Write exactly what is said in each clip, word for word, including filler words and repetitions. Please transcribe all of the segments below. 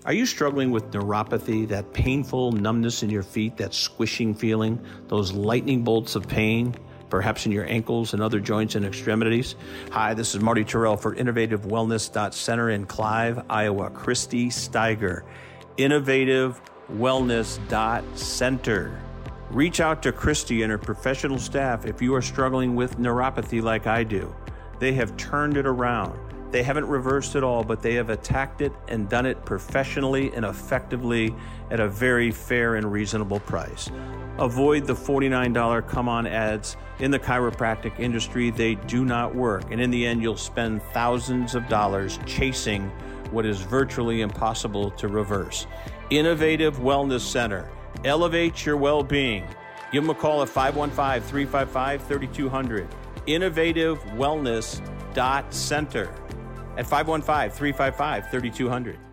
Are you struggling with neuropathy, that painful numbness in your feet, that squishing feeling, those lightning bolts of pain, perhaps in your ankles and other joints and extremities? Hi, this is Marty Terrell for Innovative Wellness Center in Clive, Iowa. Christy Steiger, Innovative Wellness Center. Reach out to Christy and her professional staff if you are struggling with neuropathy like I do. They have turned it around. They haven't reversed it all, but they have attacked it and done it professionally and effectively at a very fair and reasonable price. Avoid the forty-nine dollars come-on ads in the chiropractic industry. They do not work. And in the end, you'll spend thousands of dollars chasing what is virtually impossible to reverse. Innovative Wellness Center. Elevate your well-being. Give them a call at five one five, three five five, three two zero zero. Innovative Wellness Center at five one five, three five five, three two zero zero.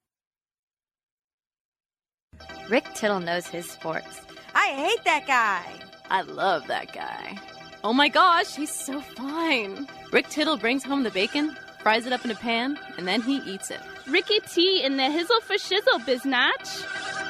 Rick Tittle knows his sports. I hate that guy. I love that guy. Oh my gosh, he's so fine. Rick Tittle brings home the bacon, fries it up in a pan, and then he eats it. Ricky T in the hizzle for shizzle, biznatch.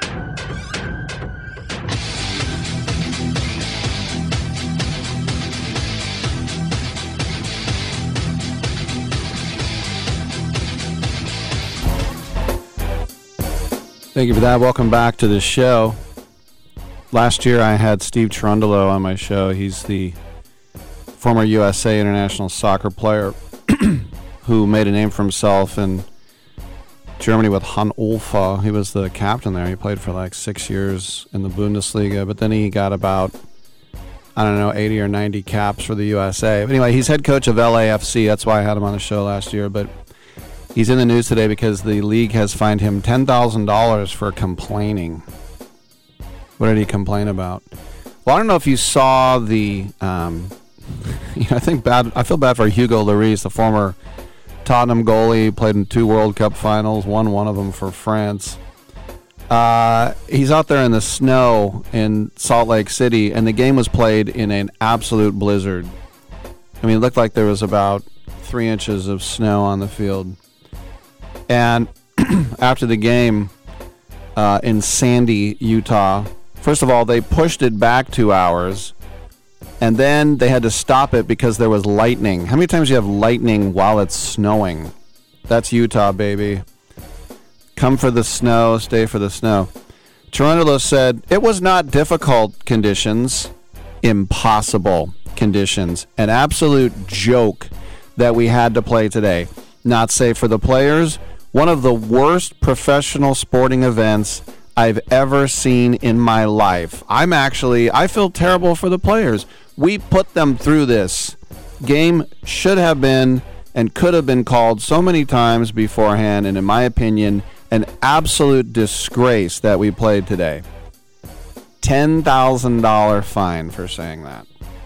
Thank you for that. Welcome back to the show. Last year I had Steve Cherundolo on my show. He's the former U S A international soccer player who made a name for himself in Germany with Hannover. He was the captain there. He played for like six years in the Bundesliga, but then he got about, I don't know, eighty or ninety caps for the U S A. But anyway, he's head coach of L A F C. That's why I had him on the show last year. But he's in the news today because the league has fined him ten thousand dollars for complaining. What did he complain about? Well, I don't know if you saw the, um, you know, I think bad. I feel bad for Hugo Lloris, the former Tottenham goalie, played in two World Cup finals, won one of them for France. Uh, he's out there in the snow in Salt Lake City, and the game was played in an absolute blizzard. I mean, it looked like there was about three inches of snow on the field. And after the game uh, in Sandy, Utah, first of all, they pushed it back two hours, and then they had to stop it because there was lightning. How many times do you have lightning while it's snowing? That's Utah, baby. Come for the snow, stay for the snow. Cherundolo said, it was not difficult conditions, impossible conditions. An absolute joke that we had to play today. Not safe for the players. One of the worst professional sporting events I've ever seen in my life. I'm actually, I feel terrible for the players. We put them through this. Game should have been and could have been called so many times beforehand, and in my opinion, an absolute disgrace that we played today. ten thousand dollars fine for saying that.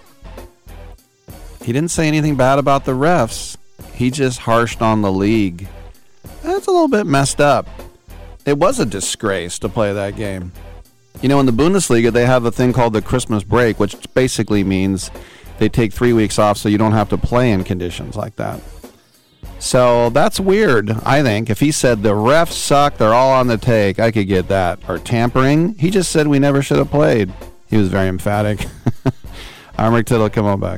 He didn't say anything bad about the refs. He just harshed on the league. That's a little bit messed up. It was a disgrace to play that game. You know, in the Bundesliga, they have a thing called the Christmas break, which basically means they take three weeks off so you don't have to play in conditions like that. So that's weird, I think. If he said the refs suck, they're all on the take, I could get that. Or tampering. He just said we never should have played. He was very emphatic. I'm Rick Tittle. Come on back.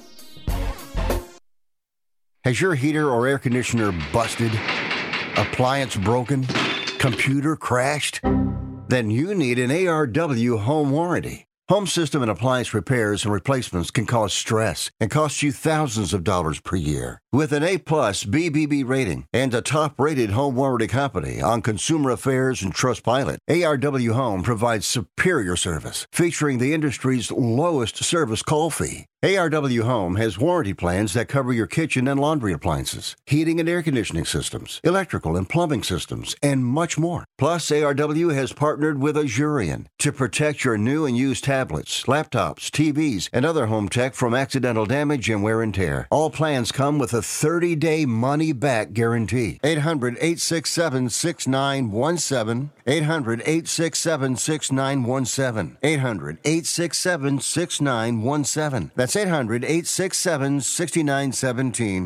Has your heater or air conditioner busted? Appliance broken? Computer crashed? Then you need an A R W home warranty. Home system and appliance repairs and replacements can cause stress and cost you thousands of dollars per year. With an A-plus B B B rating and a top-rated home warranty company on Consumer Affairs and Trustpilot, A R W Home provides superior service, featuring the industry's lowest service call fee. A R W Home has warranty plans that cover your kitchen and laundry appliances, heating and air conditioning systems, electrical and plumbing systems, and much more. Plus, A R W has partnered with Azurion to protect your new and used tablets, laptops, T Vs, and other home tech from accidental damage and wear and tear. All plans come with a thirty-day money-back guarantee. eight hundred, eight six seven, six nine one seven. eight hundred, eight six seven, six nine one seven. eight hundred, eight six seven, six nine one seven. That's eight hundred, eight six seven, six nine one seven.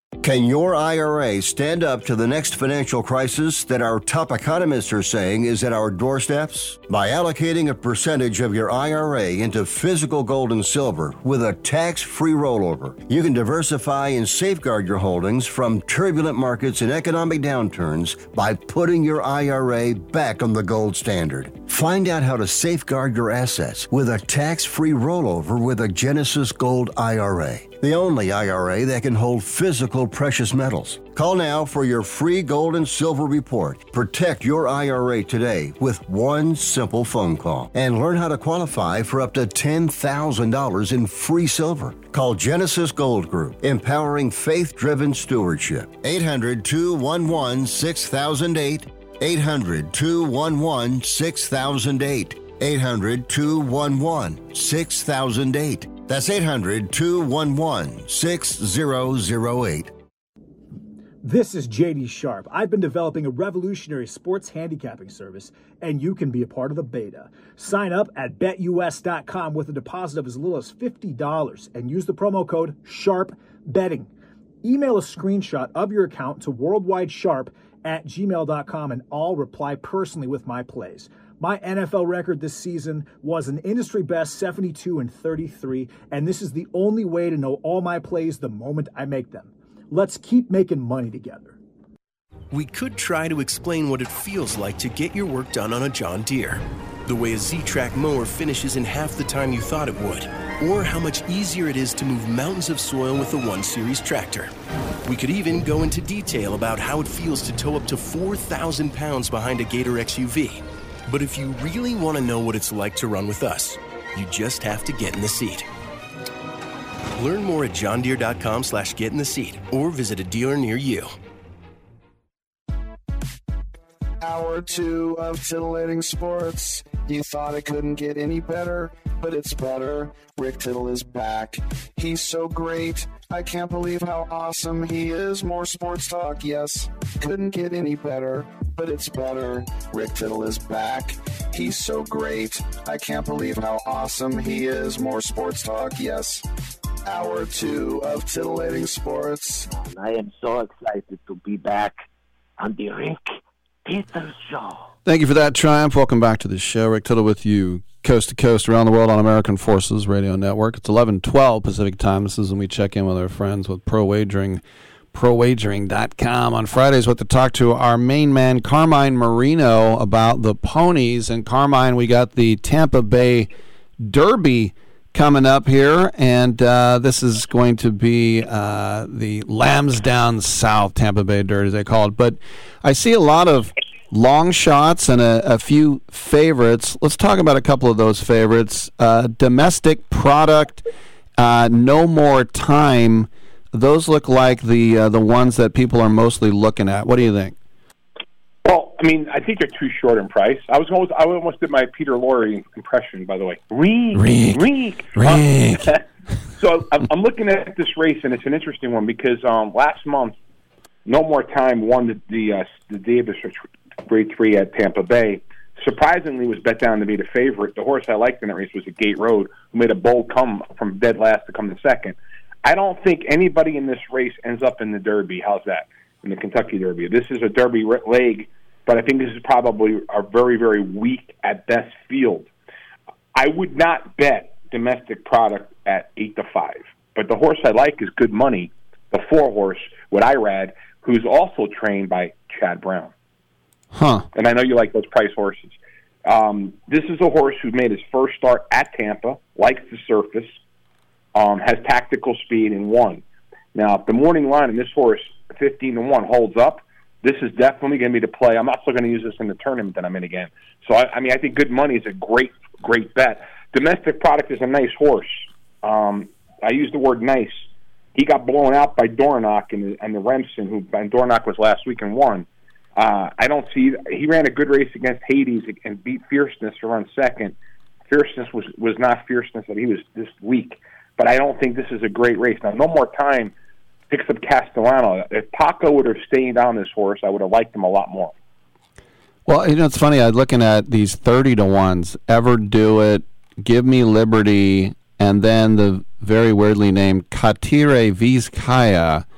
Can your I R A stand up to the next financial crisis that our top economists are saying is at our doorsteps? By allocating a percentage of your I R A into physical gold and silver with a tax-free rollover, you can diversify and safeguard your holdings from turbulent markets and economic downturns by putting your I R A back on the gold standard. Find out how to safeguard your assets with a tax-free rollover with a Genesis Gold I R A, the only I R A that can hold physical precious metals. Call now for your free gold and silver report. Protect your I R A today with one simple phone call and learn how to qualify for up to ten thousand dollars in free silver. Call Genesis Gold Group, empowering faith-driven stewardship. eight hundred, two one one, six thousand eight. eight hundred, two one one, six thousand eight. eight hundred, two one one, six thousand eight. That's eight hundred, two one one, six thousand eight. This is J D Sharp. I've been developing a revolutionary sports handicapping service, and you can be a part of the beta. Sign up at bet U S dot com with a deposit of as little as fifty dollars and use the promo code SHARPBetting. Email a screenshot of your account to worldwidesharp at gmail dot com, and I'll reply personally with my plays. My N F L record this season was an industry best seventy-two and thirty-three, and this is the only way to know all my plays the moment I make them. Let's keep making money together. We could try to explain what it feels like to get your work done on a John Deere. The way a Z-Track mower finishes in half the time you thought it would. Or how much easier it is to move mountains of soil with the one series tractor. We could even go into detail about how it feels to tow up to four thousand pounds behind a Gator X U V. But if you really want to know what it's like to run with us, you just have to get in the seat. Learn more at johndeere.com slash get in the seat or visit a dealer near you. Hour two of titillating sports. You thought it couldn't get any better, but it's better. Rick Tittle is back. He's so great. I can't believe how awesome he is. More sports talk, yes. Couldn't get any better, but it's better. Rick Tittle is back. He's so great. I can't believe how awesome he is. More sports talk, yes. Hour two of titillating sports. I am so excited to be back on the Rick Tittle Show. Thank you for that, Triumph. Welcome back to the show. Rick Tittle with you, coast to coast, around the world on American Forces Radio Network. It's eleven twelve Pacific Time. This is when we check in with our friends with Pro Wagering, pro wagering dot com. On Fridays, we have to talk to our main man, Carmine Marino, about the ponies. And Carmine, we got the Tampa Bay Derby coming up here, and uh, this is going to be uh, the Lambs Down South Tampa Bay Derby, as they call it. But I see a lot of long shots and a, a few favorites. Let's talk about a couple of those favorites. Uh, domestic Product, uh, No More Time. Those look like the uh, the ones that people are mostly looking at. What do you think? Well, I mean, I think they're too short in price. I was almost, I almost did my Peter Lorre impression, by the way. Reek, Reek, Reek. Reek. Um, so I'm, I'm looking at this race, and it's an interesting one because um, last month, No More Time won the the, uh, the Davis Grade Three at Tampa Bay. Surprisingly, was bet down to be the favorite. The horse I liked in that race was a Gate Road, who made a bold come from dead last to come to second. I don't think anybody in this race ends up in the Derby. How's that? In the Kentucky Derby. This is a Derby leg, but I think this is probably a very, very weak at best field. I would not bet Domestic Product at eight to five, but the horse I like is Good Money, the four horse with Irad, who's also trained by Chad Brown. Huh. And I know you like those price horses. Um, this is a horse who made his first start at Tampa, likes the surface, um, has tactical speed, and won. Now, if the morning line in this horse, fifteen to one, holds up, this is definitely going to be the play. I'm not still going to use this in the tournament that I'm in again. So, I, I mean, I think Good Money is a great, great bet. Domestic Product is a nice horse. Um, I use the word nice. He got blown out by Dornock and, and the Remsen, who and Dornock was last week and won. Uh, I don't see – he ran a good race against Hades and beat Fierceness to run second. Fierceness was, was not Fierceness that he was this week. But I don't think this is a great race. Now, No More Time picks up Castellano. If Paco would have stayed on this horse, I would have liked him a lot more. Well, you know, it's funny. I'm looking at these thirty to ones. Ever Do It, Give Me Liberty, and then the very weirdly named Katire Vizcaya.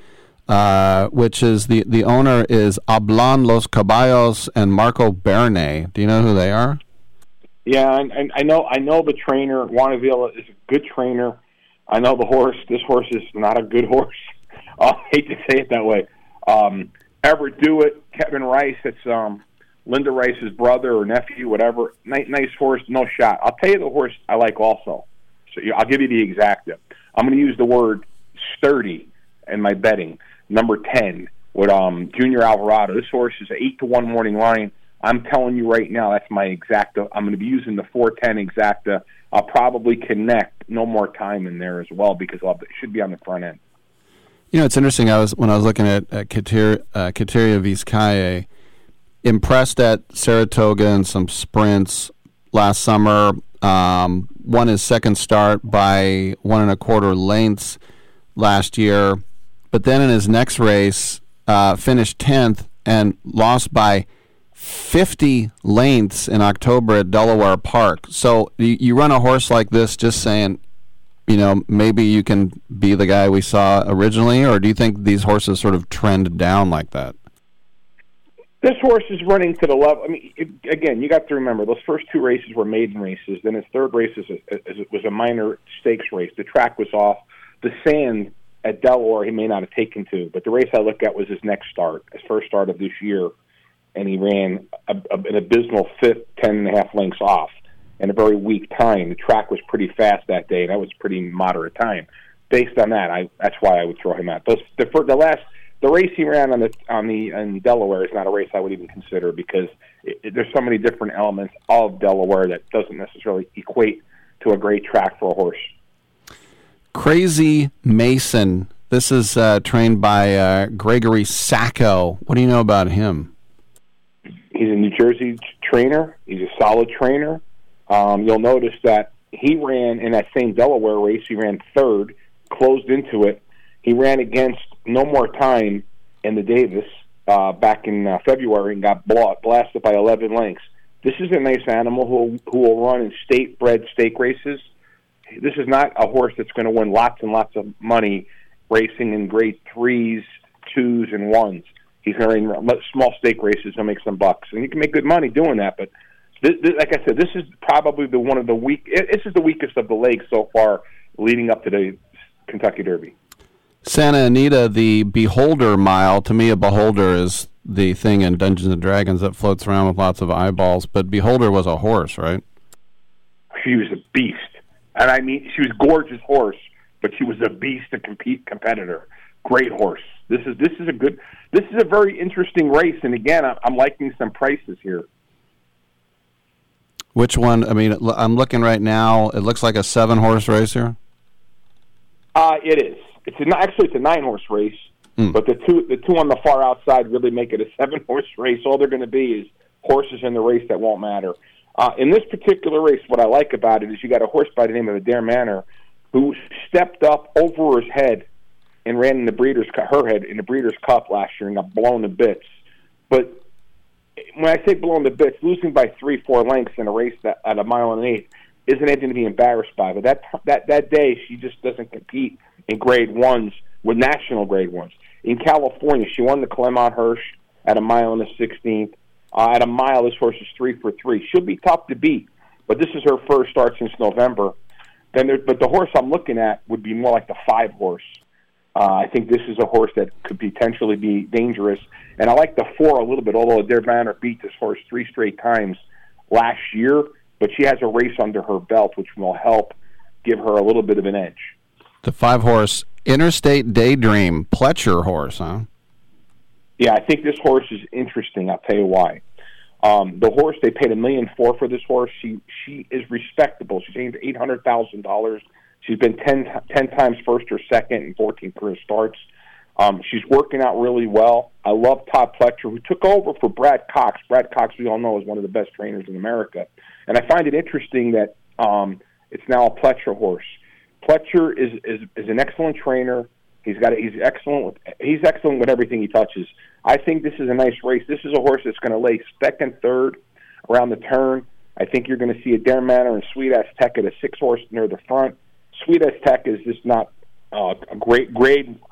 uh, which is the, the owner is Hablan Los Caballos and Marco Berne. Do you know who they are? Yeah, I, I know. I know the trainer. Juan Avila is a good trainer. I know the horse. This horse is not a good horse. I hate to say it that way. Um, Ever Do It, Kevin Rice. It's um, Linda Rice's brother or nephew, whatever. Nice, nice horse, no shot. I'll tell you the horse I like also. So I'll give you the exacta. I'm going to use the word sturdy in my betting. Number ten with um, Junior Alvarado. This horse is an eight to one morning line. I'm telling you right now, that's my exacta. I'm going to be using the four ten exacta. I'll probably connect No More Time in there as well because I'll, it should be on the front end. You know, it's interesting. I was when I was looking at, at Katir, uh, Kateria Vizcaya, impressed at Saratoga and some sprints last summer. Um, won his second start by one and a quarter lengths last year, but then in his next race, uh, finished tenth and lost by fifty lengths in October at Delaware Park. So you, you run a horse like this just saying, you know, maybe you can be the guy we saw originally, or do you think these horses sort of trend down like that? This horse is running to the level. I mean, it, again, you got to remember, those first two races were maiden races. Then his third race is a, is, was a minor stakes race. The track was off. The sand at Delaware he may not have taken to, but the race I looked at was his next start, his first start of this year, and he ran a, a, an abysmal fifth, ten and a half lengths off in a very weak time. The track was pretty fast that day, and that was a pretty moderate time. Based on that, I that's why I would throw him out. Those, the, for the last... The race he ran on the on the in Delaware is not a race I would even consider because it, it, there's so many different elements of Delaware that doesn't necessarily equate to a great track for a horse. Crazy Mason. This is uh, trained by uh, Gregory Sacco. What do you know about him? He's a New Jersey trainer. He's a solid trainer. Um, you'll notice that he ran in that same Delaware race. He ran third, closed into it. He ran against No More Time in the Davis uh, back in uh, February and got blasted by eleven lengths. This is a nice animal who who will run in state-bred stake races. This is not a horse that's going to win lots and lots of money racing in grade threes, twos, and ones. He's going to run small stake races and make some bucks, and he can make good money doing that. But this, this, like I said, this is probably the one of the weak. This is the weakest of the legs so far, leading up to the Kentucky Derby. Santa Anita, the Beholder Mile. To me, a beholder is the thing in Dungeons and Dragons that floats around with lots of eyeballs. But Beholder was a horse, right? She was a beast, and I mean, she was a gorgeous horse, but she was a beast, a compete competitor. Great horse. This is this is a good. This is a very interesting race, and again, I'm liking some prices here. Which one? I mean, I'm looking right now. It looks like a seven-horse race here. Uh, it is. It's a, actually it's a nine-horse race, mm. but the two the two on the far outside really make it a seven-horse race. All they're going to be is horses in the race that won't matter. Uh, in this particular race, what I like about it is you got a horse by the name of Adair Manor who stepped up over his head and ran in the Breeders' Cup, her head in the Breeders' Cup last year and got blown to bits. But when I say blown to bits, losing by three, four lengths in a race that, at a mile and an eighth isn't anything to be embarrassed by. But that that that day, she just doesn't compete in grade ones with national grade ones. In California, she won the Clement Hirsch at a mile and a sixteenth. Uh, at a mile, this horse is three for three. She'll be tough to beat, but this is her first start since November. Then, there, but the horse I'm looking at would be more like the five horse. Uh, I think this is a horse that could potentially be dangerous, and I like the four a little bit. Although Adair Manor beat this horse three straight times last year, but she has a race under her belt, which will help give her a little bit of an edge. The five-horse Interstate Daydream Pletcher horse, huh? Yeah, I think this horse is interesting. I'll tell you why. Um, the horse, they paid a million four for this horse. She she is respectable. She's aimed eight hundred thousand dollars. She's been ten, ten times first or second in fourteen career starts. Um, she's working out really well. I love Todd Pletcher, who took over for Brad Cox. Brad Cox, we all know, is one of the best trainers in America. And I find it interesting that um, it's now a Pletcher horse. Pletcher is, is is an excellent trainer. He's got he's excellent with he's excellent with everything he touches. I think this is a nice race. This is a horse that's going to lay second, third around the turn. I think you're going to see Adair Manor and Sweet Aztec at a six horse near the front. Sweet Aztec is just not uh, a great grade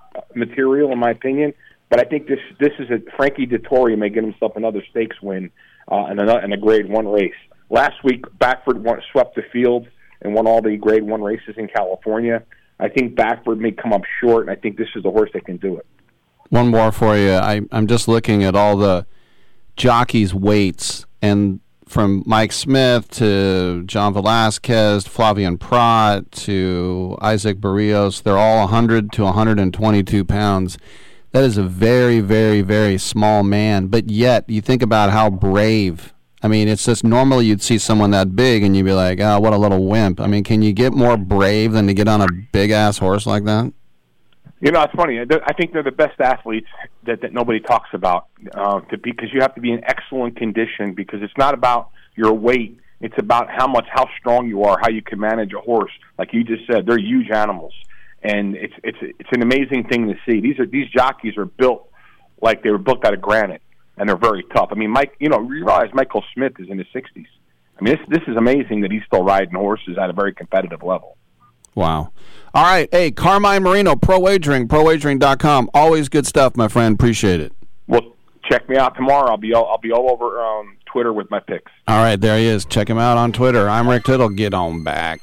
material, in my opinion. But I think this this is a Frankie Dettori may get himself another stakes win uh, in, a, in a Grade One race. Last week, Backford won, swept the field and won all the Grade One races in California. I think Backford may come up short, and I think this is the horse that can do it. One more for you. I, I'm just looking at all the jockeys' weights, and from Mike Smith to John Velasquez, Flavian Prat to Isaac Barrios, they're all one hundred to one hundred twenty-two pounds. That is a very, very, very small man. But yet, you think about how brave. I mean, it's just normally you'd see someone that big and you'd be like, oh, what a little wimp. I mean, can you get more brave than to get on a big-ass horse like that? You know, it's funny. I think they're the best athletes that, that nobody talks about uh, to, because you have to be in excellent condition, because it's not about your weight. It's about how much, how strong you are, how you can manage a horse. Like you just said, they're huge animals. And it's it's it's an amazing thing to see. These are these jockeys are built like they were built out of granite, and they're very tough. I mean, Mike, you know, you realize Michael Smith is in his sixties. I mean, this this is amazing that he's still riding horses at a very competitive level. Wow. All right. Hey, Carmine Marino, Pro Wagering, pro wagering dot com. Always good stuff, my friend. Appreciate it. Well, check me out tomorrow. I'll be all, I'll be all over um, Twitter with my picks. All right, there he is. Check him out on Twitter. I'm Rick Tittle. Get on back.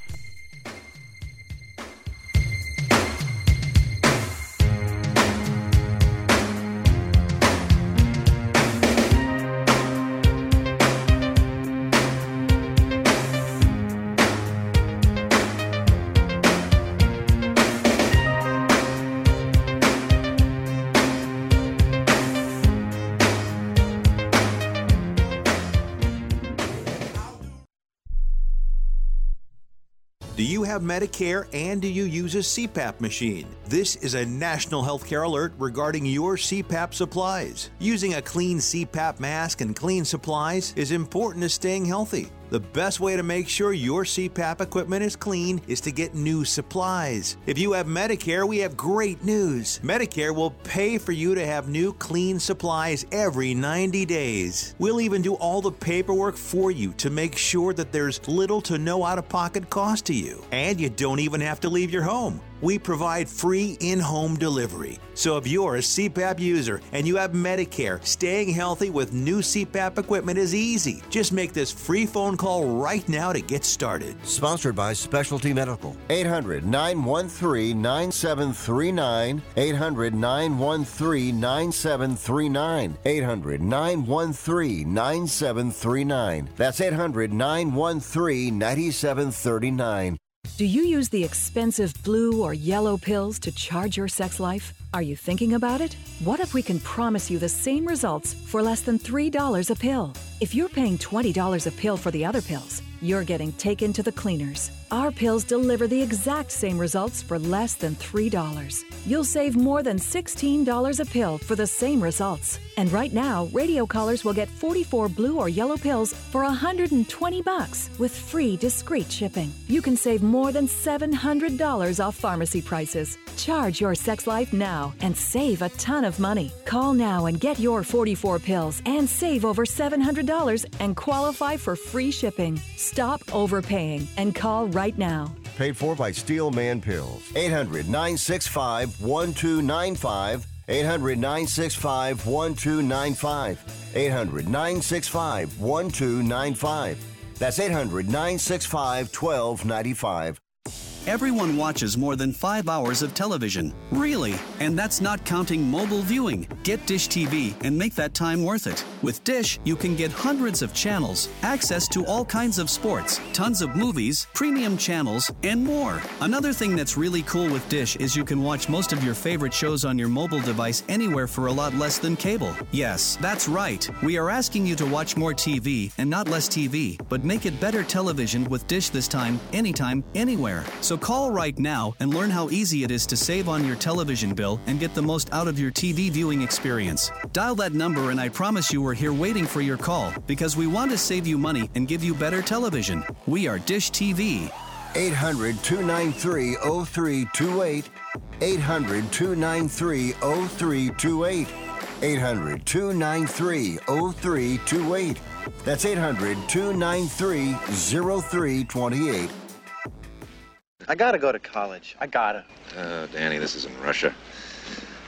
Do you have Medicare and do you use a C PAP machine? This is a national healthcare alert regarding your C PAP supplies. Using a clean C PAP mask and clean supplies is important to staying healthy. The best way to make sure your C PAP equipment is clean is to get new supplies. If you have Medicare, we have great news. Medicare will pay for you to have new clean supplies every ninety days. We'll even do all the paperwork for you to make sure that there's little to no out-of-pocket cost to you. And you don't even have to leave your home. We provide free in-home delivery. So if you're a C PAP user and you have Medicare, staying healthy with new C PAP equipment is easy. Just make this free phone call right now to get started. Sponsored by Specialty Medical. eight hundred, nine one three, nine seven three nine. eight hundred, nine one three, nine seven three nine. eight hundred, nine one three, nine seven three nine. That's eight hundred, nine one three, nine seven three nine. Do you use the expensive blue or yellow pills to charge your sex life? Are you thinking about it? What if we can promise you the same results for less than three dollars a pill? If you're paying twenty dollars a pill for the other pills, you're getting taken to the cleaners. Our pills deliver the exact same results for less than three dollars. You'll save more than sixteen dollars a pill for the same results. And right now, radio callers will get forty-four blue or yellow pills for one hundred twenty bucks with free discreet shipping. You can save more than seven hundred dollars off pharmacy prices. Charge your sex life now and save a ton of money. Call now and get your forty-four pills and save over seven hundred dollars and qualify for free shipping. Stop overpaying and call right now. Paid for by Steel Man Pills. eight hundred, nine six five, one two nine five. eight hundred, nine six five, one two nine five. eight hundred, nine six five, one two nine five. That's eight hundred, nine six five, one two nine five. Everyone watches more than five hours of television. Really? And that's not counting mobile viewing. Get Dish T V and make that time worth it. With Dish, you can get hundreds of channels, access to all kinds of sports, tons of movies, premium channels, and more. Another thing that's really cool with Dish is you can watch most of your favorite shows on your mobile device anywhere for a lot less than cable. Yes, that's right. We are asking you to watch more T V and not less T V, but make it better television with Dish this time, anytime, anywhere. So call right now and learn how easy it is to save on your television bill and get the most out of your T V viewing experience. Dial that number and I promise you we're here waiting for your call because we want to save you money and give you better television. We are Dish T V. eight hundred, two nine three, oh three two eight. eight hundred, two nine three, oh three two eight. eight hundred, two nine three, oh three two eight. That's eight hundred, two nine three, oh three two eight. I gotta go to college. I gotta. Uh, Danny, this isn't Russia.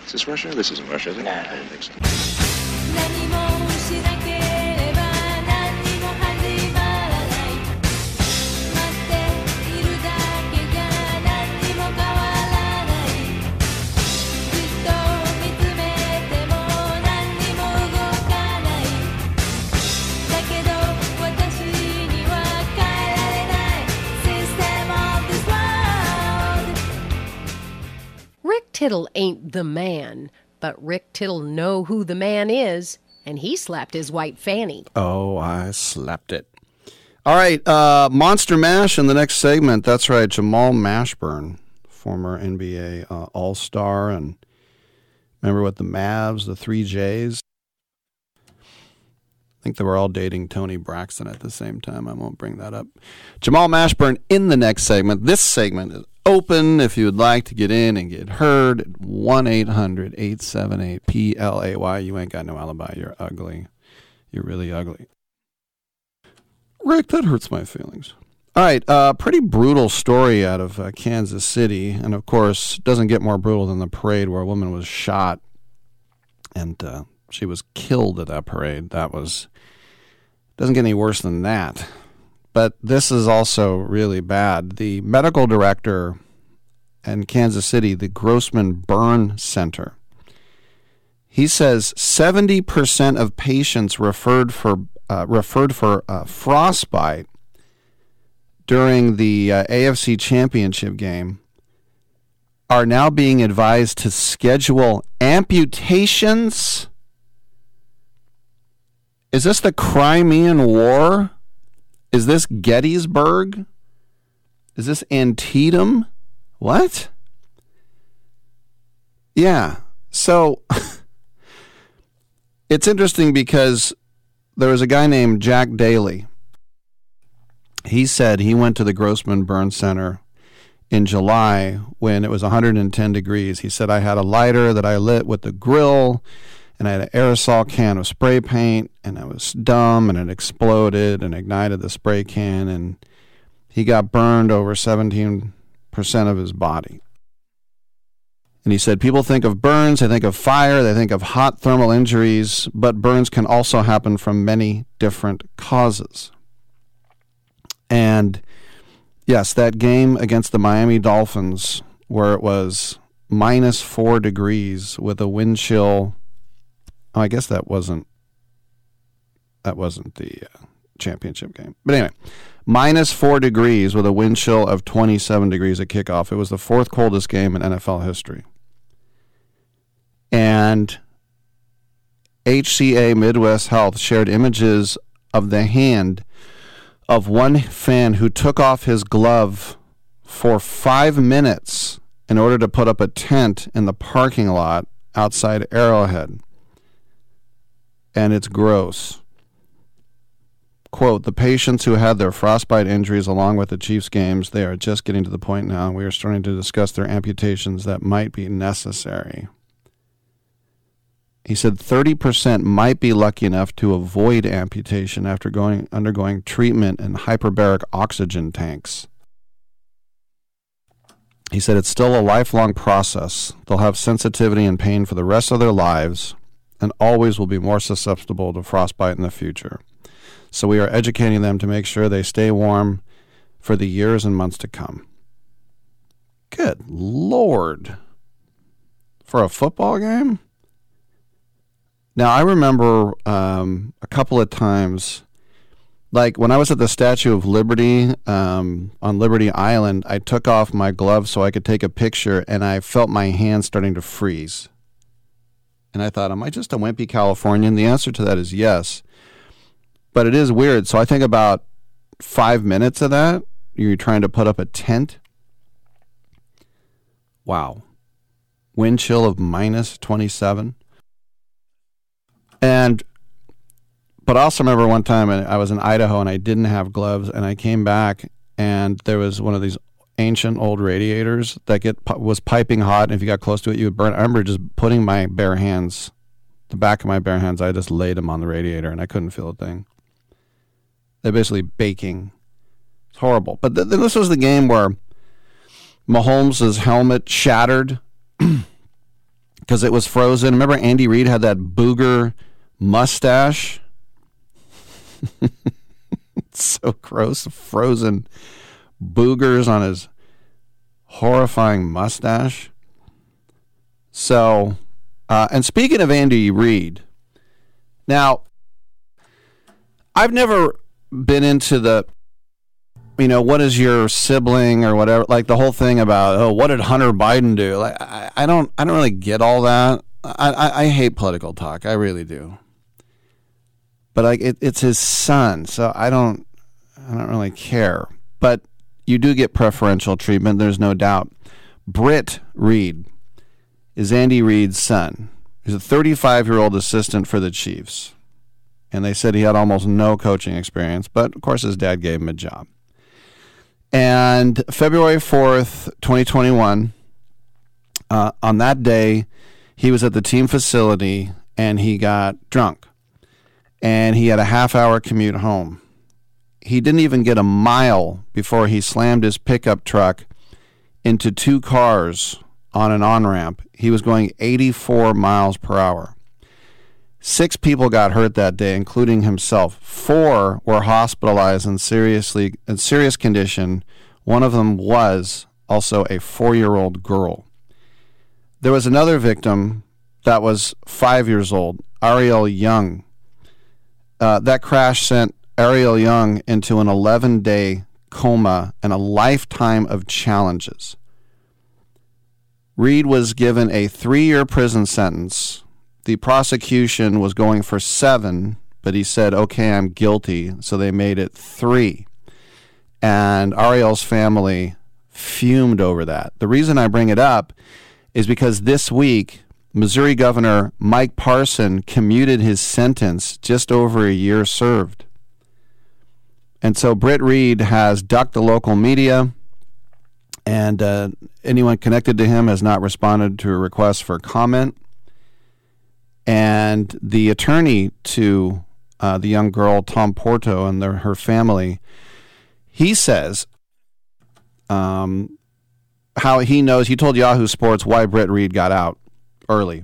Is this Russia? This isn't Russia, is it? No. I don't think so. Rick Tittle ain't the man, but Rick Tittle know who the man is, and he slapped his white fanny. Oh, I slapped it. All right, uh, Monster Mash in the next segment. That's right, Jamal Mashburn, former N B A uh, All-Star, and remember with the Mavs, the three J's? I think they were all dating Tony Braxton at the same time. I won't bring that up. Jamal Mashburn in the next segment. This segment is open if you would like to get in and get heard at one eight hundred eight seven eight P L A Y. You ain't got no alibi. You're ugly. You're really ugly. Rick, that hurts my feelings. All right, uh, pretty brutal story out of uh, Kansas City. And, of course, doesn't get more brutal than the parade where a woman was shot and uh, she was killed at that parade. That was, doesn't get any worse than that. But this is also really bad. The medical director in Kansas City, the Grossman Burn Center, he says seventy percent of patients referred for uh, referred for uh, frostbite during the uh, A F C Championship game are now being advised to schedule amputations. Is this the Crimean War? Is this Gettysburg? Is this Antietam? What? Yeah. So it's interesting because there was a guy named Jack Daly. He said he went to the Grossman Burn Center in July when it was one hundred ten degrees. He said, I had a lighter that I lit with the grill, and I had an aerosol can of spray paint, and I was dumb, and it exploded and ignited the spray can, and he got burned over seventeen percent of his body. And he said, people think of burns, they think of fire, they think of hot thermal injuries, but burns can also happen from many different causes. And yes, that game against the Miami Dolphins, where it was minus four degrees with a wind chill. Oh, I guess that wasn't that wasn't the uh, championship game. But anyway, minus four degrees with a wind chill of twenty-seven degrees at kickoff. It was the fourth coldest game in N F L history. And H C A Midwest Health shared images of the hand of one fan who took off his glove for five minutes in order to put up a tent in the parking lot outside Arrowhead. And it's gross. Quote, the patients who had their frostbite injuries along with the Chiefs games, they are just getting to the point now. We are starting to discuss their amputations that might be necessary. He said thirty percent might be lucky enough to avoid amputation after going undergoing treatment in hyperbaric oxygen tanks. He said it's still a lifelong process. They'll have sensitivity and pain for the rest of their lives and always will be more susceptible to frostbite in the future. So we are educating them to make sure they stay warm for the years and months to come. Good Lord. For a football game? Now, I remember um, a couple of times, like when I was at the Statue of Liberty um, on Liberty Island, I took off my gloves so I could take a picture, and I felt my hands starting to freeze. And I thought, am I just a wimpy Californian? The answer to that is yes. But it is weird. So I think about five minutes of that, you're trying to put up a tent. Wow. Wind chill of minus twenty-seven. And, but I also remember one time I was in Idaho and I didn't have gloves, and I came back and there was one of these ancient old radiators that get was piping hot, and if you got close to it, you would burn. I remember just putting my bare hands, the back of my bare hands, I just laid them on the radiator and I couldn't feel a thing. They're basically baking. It's horrible. But th- then this was the game where Mahomes' helmet shattered. because it was frozen. Remember Andy Reid had that booger mustache? It's so gross. Frozen boogers on his horrifying mustache. So, uh, and speaking of Andy Reid, now, I've never been into the, you know, what is your sibling or whatever, like the whole thing about, oh, what did Hunter Biden do? Like, I, I don't, I don't really get all that. I, I, I hate political talk. I really do. But like, it, it's his son, so I don't, I don't really care. But you do get preferential treatment. There's no doubt. Britt Reid is Andy Reid's son. He's a thirty-five-year-old assistant for the Chiefs. And they said he had almost no coaching experience, but of course his dad gave him a job. And February fourth, twenty twenty-one, uh, on that day, he was at the team facility and he got drunk. And he had a half-hour commute home. He didn't even get a mile before he slammed his pickup truck into two cars on an on-ramp. He was going eighty-four miles per hour. Six people got hurt that day, including himself. Four were hospitalized in seriously in serious condition. One of them was also a four-year-old girl. There was another victim that was five years old, Ariel Young. Uh, that crash sent Ariel Young into an eleven-day coma and a lifetime of challenges. Reid was given a three-year prison sentence. The prosecution was going for seven, but he said, okay, I'm guilty, so they made it three. And Ariel's family fumed over that. The reason I bring it up is because this week, Missouri Governor Mike Parson commuted his sentence just over a year served. And so Britt Reid has ducked the local media, and uh, anyone connected to him has not responded to a request for comment. And the attorney to uh, the young girl, Tom Porto, and their, her family, he says um, how he knows, he told Yahoo Sports why Britt Reid got out early.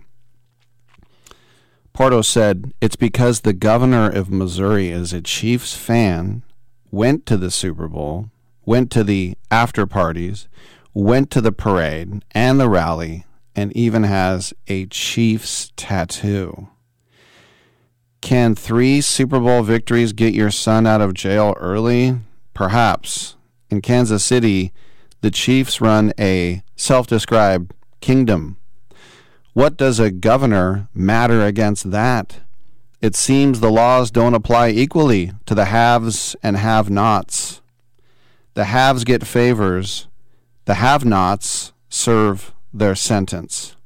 Porto said, it's because the governor of Missouri is a Chiefs fan, went to the Super Bowl, went to the after parties, went to the parade and the rally, and even has a Chiefs tattoo. Can three Super Bowl victories get your son out of jail early? Perhaps. In Kansas City, the Chiefs run a self-described kingdom. What does a governor matter against that? It seems the laws don't apply equally to the haves and have-nots. The haves get favors. The have-nots serve their sentence.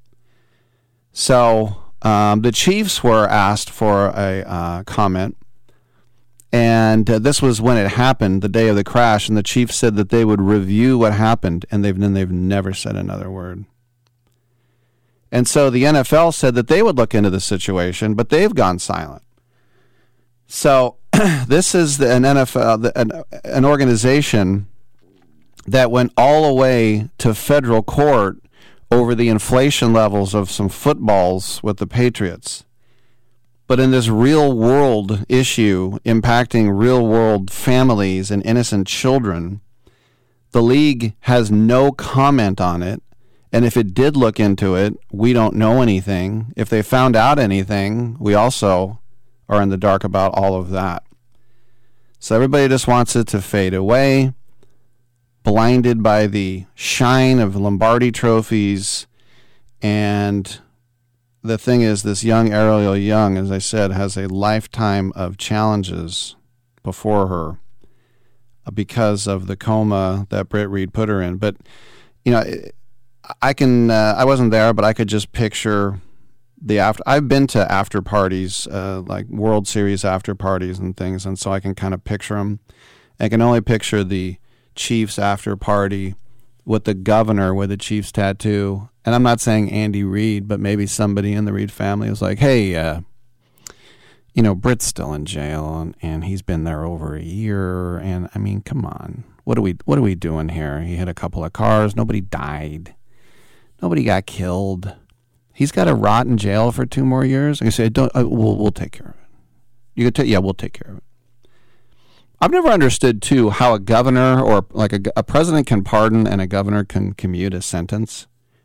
So um, the Chiefs were asked for a uh, comment, and uh, this was when it happened, the day of the crash, and the Chiefs said that they would review what happened, and they've, and they've never said another word. And so the N F L said that they would look into the situation, but they've gone silent. So this is an N F L, an, an organization that went all the way to federal court over the inflation levels of some footballs with the Patriots. But in this real world issue impacting real world families and innocent children, the league has no comment on it. And if it did look into it, we don't know anything. If they found out anything, we also are in the dark about all of that. So everybody just wants it to fade away, blinded by the shine of Lombardi trophies. And the thing is, this young Ariel Young, as I said, has a lifetime of challenges before her because of the coma that Britt Reid put her in. But, you know, it, I can, uh, I wasn't there, but I could just picture the after. I've been to after parties, uh, like World Series after parties and things, and so I can kind of picture them. I can only picture the Chiefs after party with the governor with the Chiefs tattoo. And I'm not saying Andy Reid, but maybe somebody in the Reid family was like, hey, uh, you know, Britt's still in jail, and, and he's been there over a year. And, I mean, come on. What are we, what are we doing here? He hit a couple of cars. Nobody died. Nobody got killed. He he's got to rot in jail for two more years. I say, don't. Uh, we'll we'll take care of it. You could, t- yeah, we'll take care of it. I've never understood too how a governor or like a, a president can pardon and a governor can commute a sentence.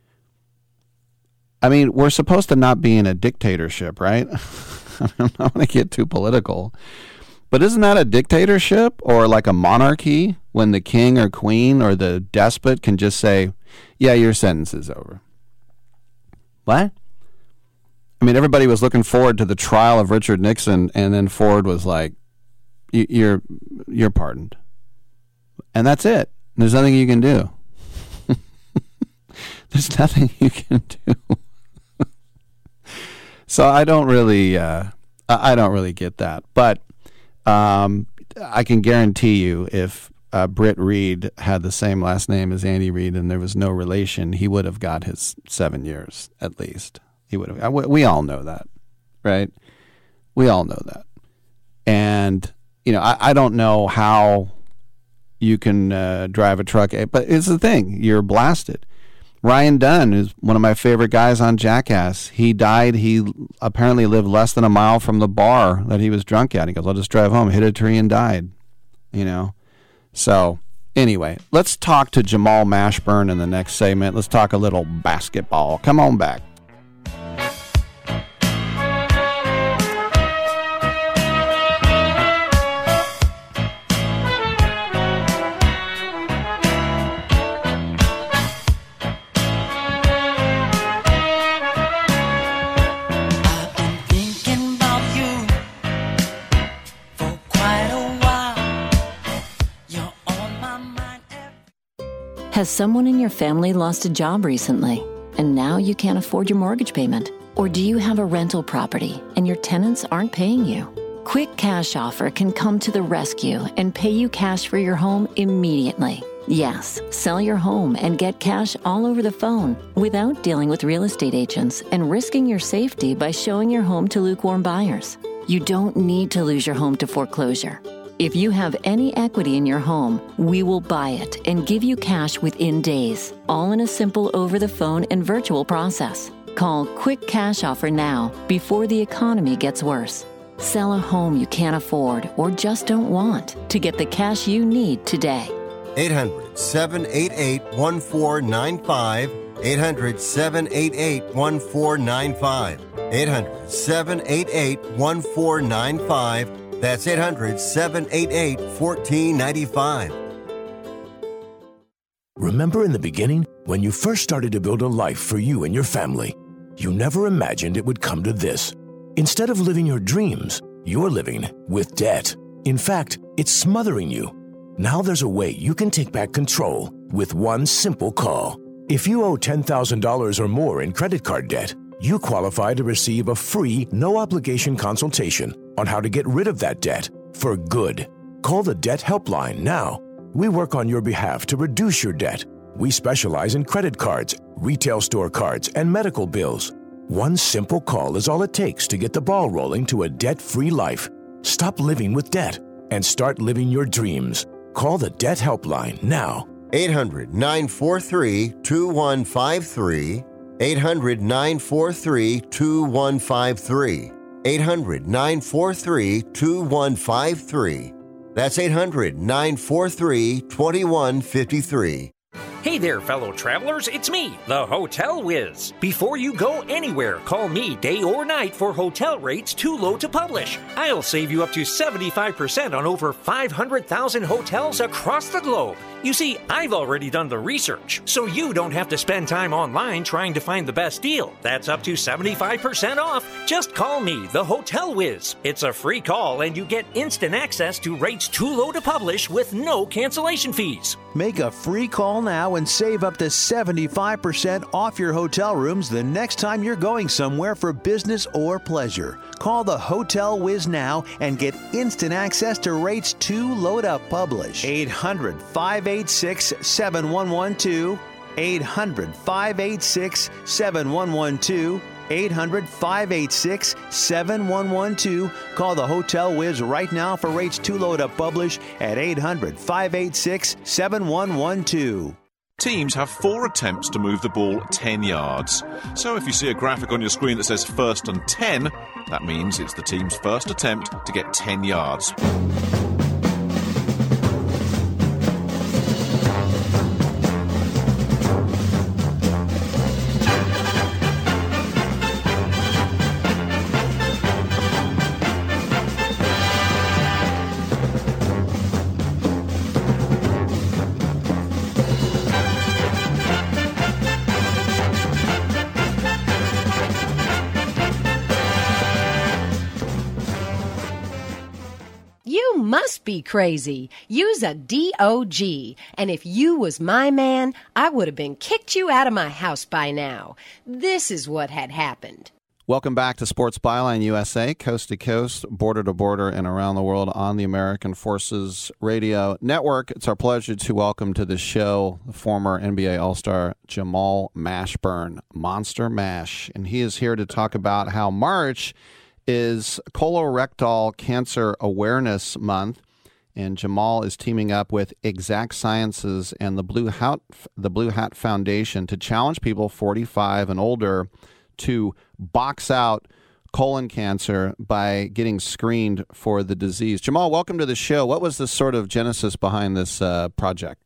I mean, we're supposed to not be in a dictatorship, right? I don't want to get too political, but isn't that a dictatorship or like a monarchy when the king or queen or the despot can just say, yeah, your sentence is over? What? I mean, everybody was looking forward to the trial of Richard Nixon, and then Ford was like, you're you're pardoned. And that's it. There's nothing you can do. There's nothing you can do. So I don't really, uh, I don't really get that. But um, I can guarantee you, if uh, Britt Reed had the same last name as Andy Reid and there was no relation, he would have got his seven years at least. He would have. We all know that, right? We all know that. And you know, I, I don't know how you can uh, drive a truck, but it's the thing. You're blasted. Ryan Dunn is one of my favorite guys on Jackass. He died. He apparently lived less than a mile from the bar that he was drunk at. He goes, I'll just drive home, hit a tree and died, you know? So anyway, let's talk to Jamal Mashburn in the next segment. Let's talk a little basketball. Come on back. Has someone in your family lost a job recently, and now you can't afford your mortgage payment? Or do you have a rental property and your tenants aren't paying you? Quick Cash Offer can come to the rescue and pay you cash for your home immediately. Yes, sell your home and get cash all over the phone without dealing with real estate agents and risking your safety by showing your home to lukewarm buyers. You don't need to lose your home to foreclosure. If you have any equity in your home, we will buy it and give you cash within days, all in a simple over-the-phone and virtual process. Call Quick Cash Offer now before the economy gets worse. Sell a home you can't afford or just don't want to get the cash you need today. eight hundred, seven eight eight, one four nine five. eight hundred, seven eight eight, one four nine five. eight hundred, seven eight eight, one four nine five. That's eight hundred, seven eight eight, one four nine five. Remember in the beginning, when you first started to build a life for you and your family, you never imagined it would come to this. Instead of living your dreams, you're living with debt. In fact, it's smothering you. Now there's a way you can take back control with one simple call. If you owe ten thousand dollars or more in credit card debt, you qualify to receive a free, no-obligation consultation on how to get rid of that debt for good. Call the Debt Helpline now. We work on your behalf to reduce your debt. We specialize in credit cards, retail store cards, and medical bills. One simple call is all it takes to get the ball rolling to a debt-free life. Stop living with debt and start living your dreams. Call the Debt Helpline now. eight hundred, nine four three, two one five three. eight hundred, nine four three, two one five three. eight hundred, nine four three, two one five three. That's eight hundred, nine four three, two one five three. Hey there, fellow travelers. It's me, the Hotel Whiz. Before you go anywhere, call me day or night for hotel rates too low to publish. I'll save you up to seventy-five percent on over five hundred thousand hotels across the globe. You see, I've already done the research, so you don't have to spend time online trying to find the best deal. That's up to seventy-five percent off. Just call me, the Hotel Whiz. It's a free call, and you get instant access to rates too low to publish with no cancellation fees. Make a free call now and save up to seventy-five percent off your hotel rooms the next time you're going somewhere for business or pleasure. Call the Hotel Whiz now and get instant access to rates too low to publish. eight hundred, five eight six, seven one one two. eight hundred, five eight six, seven one one two. eight hundred, five eight six, seven one one two. Call the Hotel Whiz right now for rates too low to publish at eight hundred, five eight six, seven one one two. Teams have four attempts to move the ball ten yards. So if you see a graphic on your screen that says first and ten, that means it's the team's first attempt to get ten yards. Must be crazy. Use a D O G. And if you was my man, I would have been kicked you out of my house by now. This is what had happened. Welcome back to Sports Byline U S A, coast to coast, border to border, and around the world on the American Forces Radio Network. It's our pleasure to welcome to the show the former N B A All-Star Jamal Mashburn, Monster Mash. And he is here to talk about how March is Colorectal Cancer Awareness Month, and Jamal is teaming up with Exact Sciences and the Blue Hat, the Blue Hat Foundation to challenge people forty-five and older to box out colon cancer by getting screened for the disease. Jamal, welcome to the show. What was the sort of genesis behind this uh, project?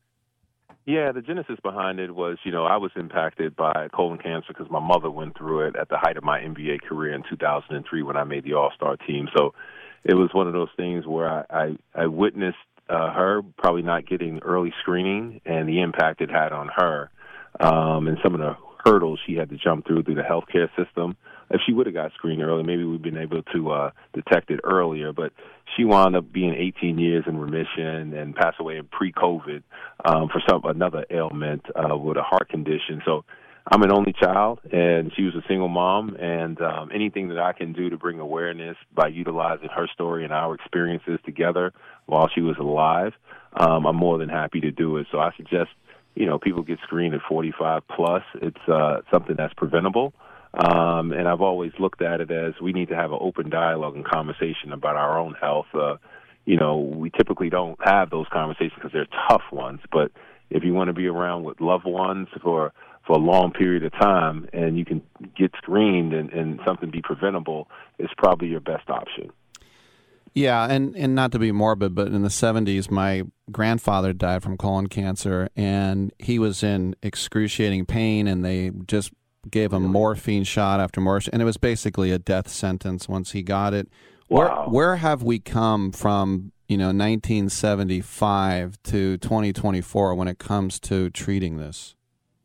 Yeah, the genesis behind it was, you know, I was impacted by colon cancer because my mother went through it at the height of my N B A career in two thousand three when I made the All-Star team. So it was one of those things where I, I, I witnessed uh, her probably not getting early screening and the impact it had on her um, and some of the hurdles she had to jump through through the healthcare system. If she would have got screened early, maybe we'd been able to uh, detect it earlier. But she wound up being eighteen years in remission and passed away in pre-COVID um, for some another ailment uh, with a heart condition. So I'm an only child, and she was a single mom. And um, anything that I can do to bring awareness by utilizing her story and our experiences together while she was alive, um, I'm more than happy to do it. So I suggest, you know, people get screened at forty-five plus. It's uh, something that's preventable. Um, and I've always looked at it as we need to have an open dialogue and conversation about our own health. Uh, you know, we typically don't have those conversations because they're tough ones. But if you want to be around with loved ones for, for a long period of time and you can get screened and, and something be preventable, it's probably your best option. Yeah, and, and not to be morbid, but in the seventies, my grandfather died from colon cancer, and he was in excruciating pain, and they just gave him morphine shot after morphine, and it was basically a death sentence once he got it. Wow. Where, where have we come from, you know, nineteen seventy-five to twenty twenty-four when it comes to treating this?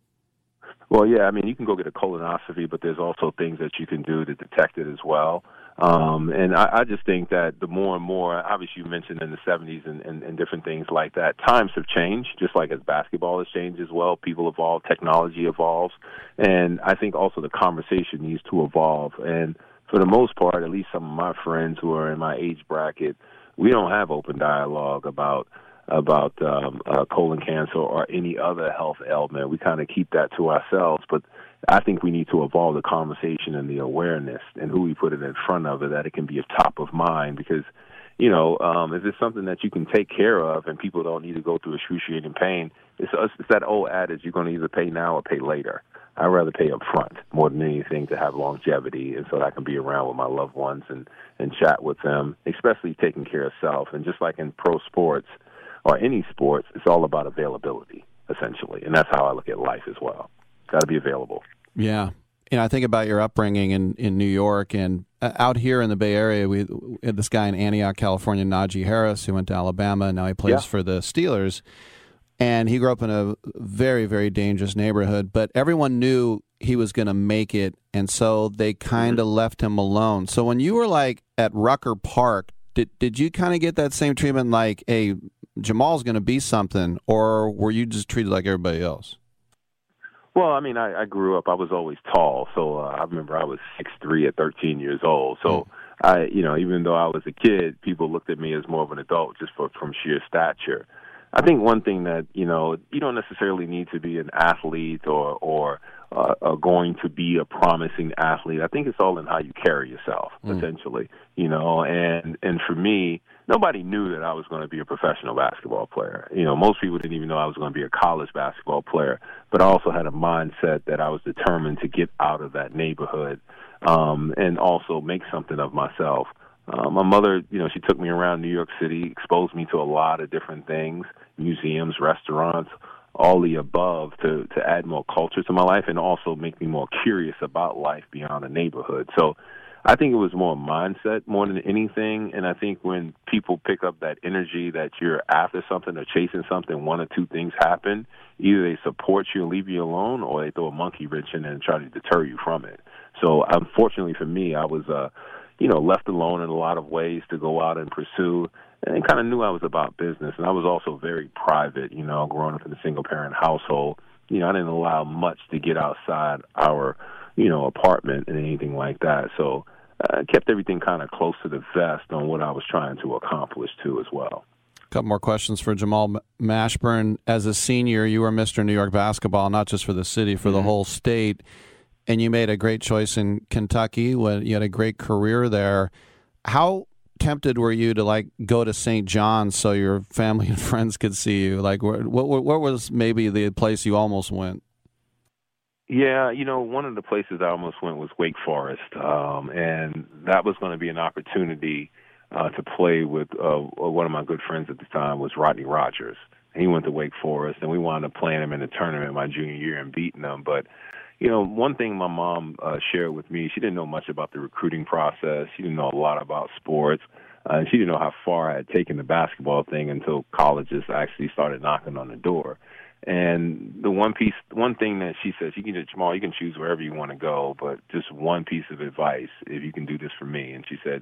Well, yeah, I mean, you can go get a colonoscopy, but there's also things that you can do to detect it as well. Um, and I, I just think that the more and more, obviously you mentioned in the seventies and, and, and different things like that, times have changed, just like as basketball has changed as well. People evolve, technology evolves, and I think also the conversation needs to evolve. And for the most part, at least some of my friends who are in my age bracket, we don't have open dialogue about about um, uh, colon cancer or any other health ailment. We kind of keep that to ourselves, but I think we need to evolve the conversation and the awareness and who we put it in front of it, that it can be top of mind because, you know, um, if it's something that you can take care of and people don't need to go through excruciating pain, it's, it's that old adage, you're going to either pay now or pay later. I'd rather pay up front more than anything to have longevity and so that I can be around with my loved ones and, and chat with them, especially taking care of self. And just like in pro sports or any sports, it's all about availability, essentially. And that's how I look at life as well. Got to be available. Yeah. You know, I think about your upbringing in, in New York and uh, out here in the Bay Area. We had this guy in Antioch, California, Najee Harris, who went to Alabama, and now he plays Yeah. for the Steelers. And he grew up in a very, very dangerous neighborhood, but everyone knew he was going to make it, and so they kind of mm-hmm. left him alone. So when you were like at Rucker Park, did did you kind of get that same treatment, like, hey, Jamal's going to be something, or were you just treated like everybody else? Well, I mean, I, I grew up, I was always tall, so uh, I remember I was six three at thirteen years old. So, mm. I, you know, even though I was a kid, people looked at me as more of an adult just for, from sheer stature. I think one thing that, you know, you don't necessarily need to be an athlete or, or uh, uh, going to be a promising athlete. I think it's all in how you carry yourself, mm. essentially, you know, and, and for me, nobody knew that I was going to be a professional basketball player. You know, most people didn't even know I was going to be a college basketball player. But I also had a mindset that I was determined to get out of that neighborhood um, and also make something of myself. Uh, my mother, you know, she took me around New York City, exposed me to a lot of different things, museums, restaurants, all the above to, to add more culture to my life and also make me more curious about life beyond the neighborhood. So I think it was more mindset more than anything. And I think when people pick up that energy that you're after something or chasing something, one or two things happen. Either they support you and leave you alone, or they throw a monkey wrench in and try to deter you from it. So unfortunately for me, I was, uh, you know, left alone in a lot of ways to go out and pursue, and kind of knew I was about business. And I was also very private, you know, growing up in a single-parent household. You know, I didn't allow much to get outside our, you know, apartment and anything like that. So I uh, kept everything kind of close to the vest on what I was trying to accomplish, too, as well. A couple more questions for Jamal Mashburn. As a senior, you were Mister New York basketball, not just for the city, for the whole state. And you made a great choice in Kentucky when you had a great career there. How tempted were you to like go to Saint John's so your family and friends could see you? Like, what what, what was maybe the place you almost went? Yeah, you know, one of the places I almost went was Wake Forest, um, and that was going to be an opportunity uh, to play with uh, one of my good friends at the time was Rodney Rogers. He went to Wake Forest, and we wound up playing him in the tournament my junior year and beating him, but you know, one thing my mom uh, shared with me, she didn't know much about the recruiting process. She didn't know a lot about sports. Uh, and she didn't know how far I had taken the basketball thing until colleges actually started knocking on the door. And the one piece, one thing that she says, you can just, Jamal, you can choose wherever you want to go, but just one piece of advice, if you can do this for me. And she said,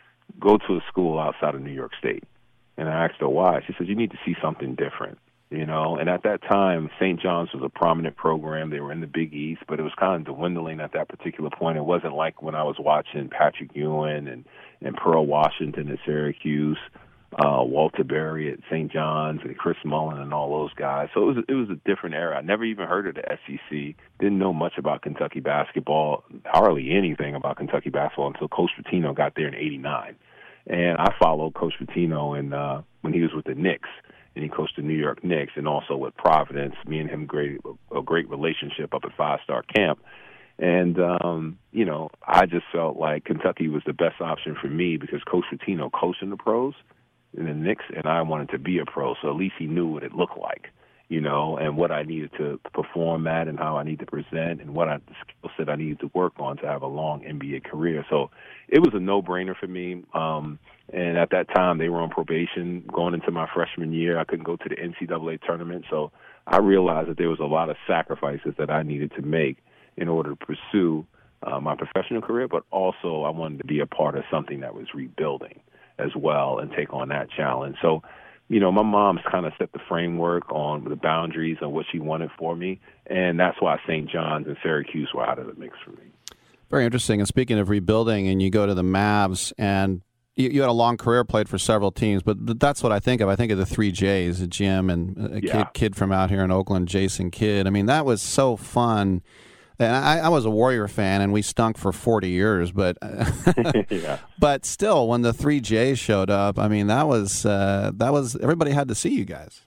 go to a school outside of New York State. And I asked her why. She said, you need to see something different. You know, and at that time, Saint John's was a prominent program. They were in the Big East, but it was kind of dwindling at that particular point. It wasn't like when I was watching Patrick Ewing and, and Pearl Washington at Syracuse, uh, Walter Berry at Saint John's, and Chris Mullin and all those guys. So it was, it was a different era. I never even heard of the S E C, didn't know much about Kentucky basketball, hardly anything about Kentucky basketball until Coach Pitino got there in eighty-nine. And I followed Coach Pitino in, uh, when he was with the Knicks. And he coached the New York Knicks, and also with Providence. Me and him great a great relationship up at Five Star Camp, and um, you know, I just felt like Kentucky was the best option for me because Coach Pitino coached in the pros in the Knicks, and I wanted to be a pro, so at least he knew what it looked like, you know, and what I needed to perform at, and how I need to present, and what I, the skill set I needed to work on to have a long N B A career. So it was a no-brainer for me. Um, And at that time, they were on probation going into my freshman year. I couldn't go to the N C double A tournament, so I realized that there was a lot of sacrifices that I needed to make in order to pursue uh, my professional career, but also I wanted to be a part of something that was rebuilding as well and take on that challenge. So, you know, my mom's kind of set the framework on the boundaries of what she wanted for me, and that's why Saint John's and Syracuse were out of the mix for me. Very interesting. And speaking of rebuilding, and you go to the Mavs, and You, you had a long career, played for several teams, but that's what I think of. I think of the three J's, Jim and a yeah. kid, kid from out here in Oakland, Jason Kidd. I mean, that was so fun. And I, I was a Warrior fan, and we stunk for forty years. But yeah. but still, when the three J's showed up, I mean, that was uh, that was everybody had to see you guys.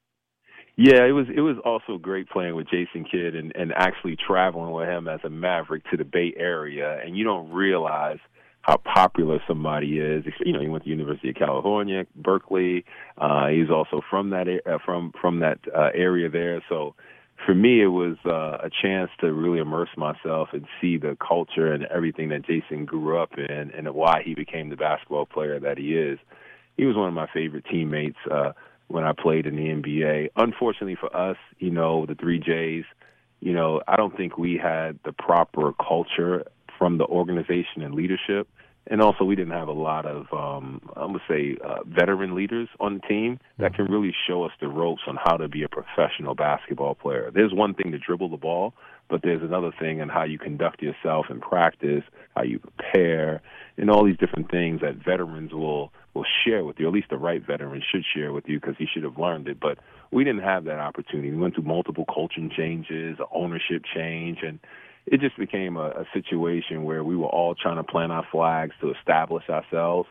Yeah, it was it was also great playing with Jason Kidd and, and actually traveling with him as a Maverick to the Bay Area, and you don't realize how popular somebody is. You know, he went to the University of California, Berkeley. Uh, he's also from that uh, from from that uh, area there. So for me, it was uh, a chance to really immerse myself and see the culture and everything that Jason grew up in, and why he became the basketball player that he is. He was one of my favorite teammates uh, when I played in the N B A. Unfortunately for us, you know, the three J's, you know, I don't think we had the proper culture from the organization and leadership. And also, we didn't have a lot of, um, I'm going to say, uh, veteran leaders on the team that can really show us the ropes on how to be a professional basketball player. There's one thing to dribble the ball, but there's another thing in how you conduct yourself in practice, how you prepare, and all these different things that veterans will, will share with you, or at least the right veteran should share with you because he should have learned it. But we didn't have that opportunity. We went through multiple coaching changes, ownership change, and it just became a, a situation where we were all trying to plant our flags to establish ourselves.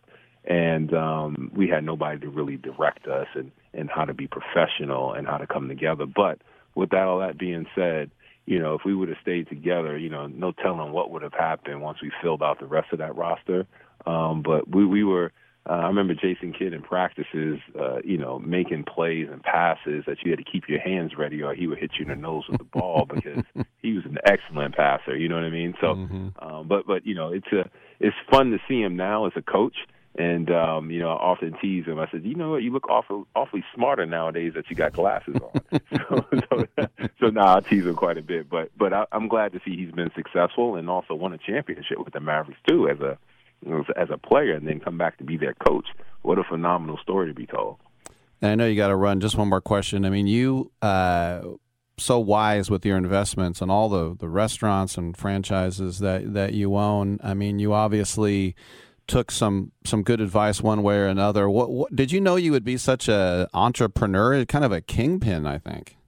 And um, we had nobody to really direct us and, and how to be professional and how to come together. But with that, all that being said, you know, if we would have stayed together, you know, no telling what would have happened once we filled out the rest of that roster. Um, but we, we were, uh, I remember Jason Kidd in practices, uh, you know, making plays and passes that you had to keep your hands ready or he would hit you in the nose with the ball because he was an excellent passer. You know what I mean? So, mm-hmm. um, but, but, you know, it's a, it's fun to see him now as a coach. And, um, you know, I often tease him. I said, you know what, you look awful, awfully smarter nowadays that you got glasses on. so, so, so now I tease him quite a bit. But but I, I'm glad to see he's been successful and also won a championship with the Mavericks, too, as a as a player, and then come back to be their coach. What a phenomenal story to be told. And I know you got to run. Just one more question. I mean, you uh, so wise with your investments and all the, the restaurants and franchises that, that you own. I mean, you obviously took some some good advice one way or another. What, what did you know you would be such a entrepreneur, kind of a kingpin, I think?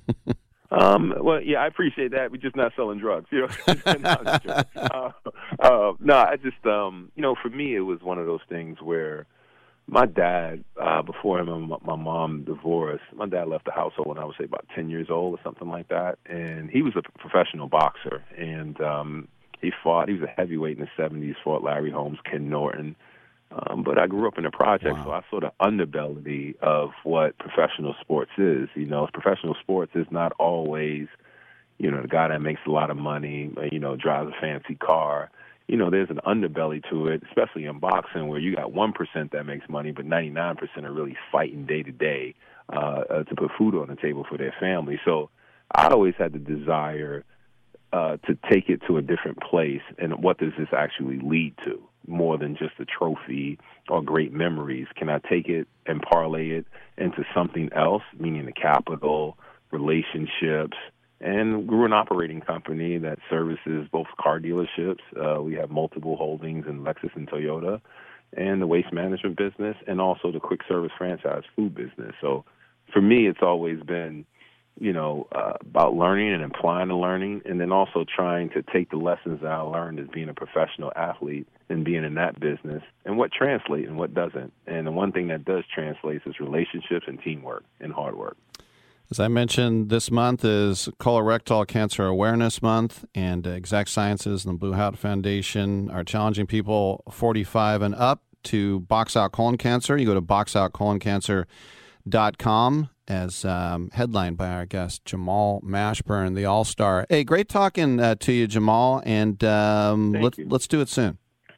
um, well, yeah, I appreciate that. We're just not selling drugs, you know. no, uh, uh, no, I just, um, you know, for me, it was one of those things where my dad, uh, before him and my mom divorced, my dad left the household when I was, say, about ten years old or something like that, and he was a professional boxer, and um He fought. He was a heavyweight in the seventies, fought Larry Holmes, Ken Norton. Um, but I grew up in the projects, wow. so I saw the underbelly of what professional sports is. You know, professional sports is not always, you know, the guy that makes a lot of money, you know, drives a fancy car. You know, there's an underbelly to it, especially in boxing where you got one percent that makes money, but ninety-nine percent are really fighting day to day uh, to put food on the table for their family. So I always had the desire Uh, to take it to a different place, and what does this actually lead to, more than just a trophy or great memories? Can I take it and parlay it into something else, meaning the capital, relationships, and grew an operating company that services both car dealerships. Uh, we have multiple holdings in Lexus and Toyota, and the waste management business, and also the quick service franchise food business. So for me, it's always been you know, uh, about learning and applying the learning, and then also trying to take the lessons that I learned as being a professional athlete and being in that business and what translates and what doesn't. And the one thing that does translate is relationships and teamwork and hard work. As I mentioned, this month is Colorectal Cancer Awareness Month, and Exact Sciences and the Blue Hat Foundation are challenging people forty-five and up to box out colon cancer. You go to box out colon cancer dot com. As um, headlined by our guest, Jamal Mashburn, the All-Star. Hey, great talking uh, to you, Jamal, and um, let's, let's do it soon.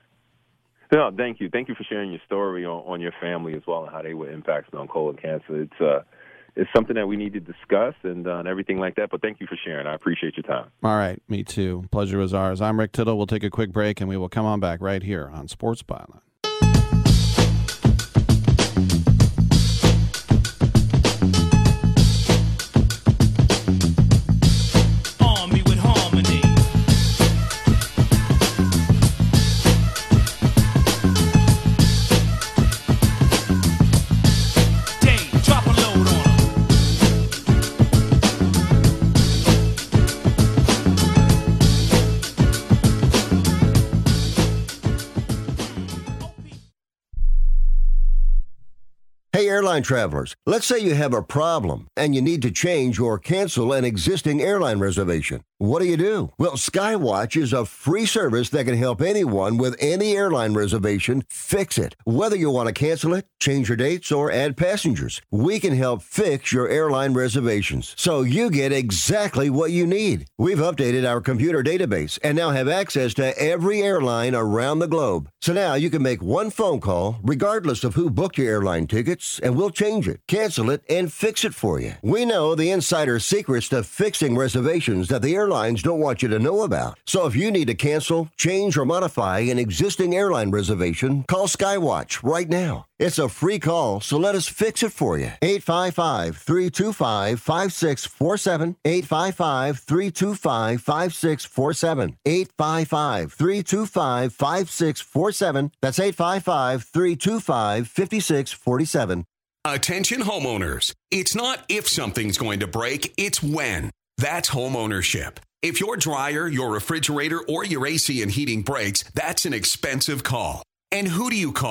No, thank you. Thank you for sharing your story on, on your family as well and how they were impacted on colon cancer. It's uh, it's something that we need to discuss and, uh, and everything like that, but thank you for sharing. I appreciate your time. All right, me too. Pleasure was ours. I'm Rick Tittle. We'll take a quick break, and we will come on back right here on Sports Byline. Hey, airline travelers, let's say you have a problem and you need to change or cancel an existing airline reservation. What do you do? Well, Skywatch is a free service that can help anyone with any airline reservation fix it. Whether you want to cancel it, change your dates, or add passengers, we can help fix your airline reservations so you get exactly what you need. We've updated our computer database and now have access to every airline around the globe. So now you can make one phone call regardless of who booked your airline tickets, and we'll change it, cancel it, and fix it for you. We know the insider secrets to fixing reservations that the airlines don't want you to know about. So if you need to cancel, change, or modify an existing airline reservation, call Skywatch right now. It's a free call, so let us fix it for you. eight five five, three two five, five six four seven. eight five five, three two five, five six four seven. eight five five, three two five, five six four seven. That's eight five five, three two five, five six four seven. Attention homeowners. It's not if something's going to break, it's when. That's homeownership. If your dryer, your refrigerator, or your A C and heating breaks, that's an expensive call. And who do you call?